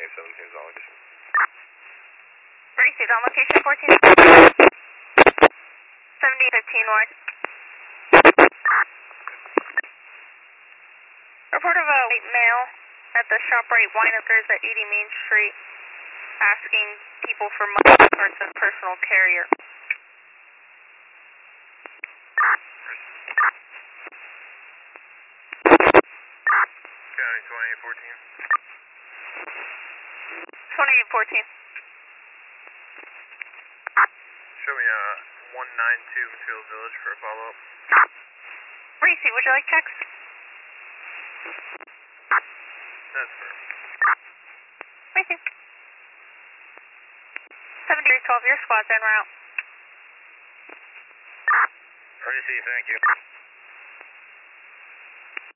17's on location. Received on location 14. 7015 wide. Report of a white male at the ShopRite Winemakers at 80 Main Street asking people for money for a personal carrier. County 2814. 2814. Show me 192 Materials Village for a follow-up. Reese, would you like text? That's fair. Reese. 7312, your squad's en route. Receive, thank you.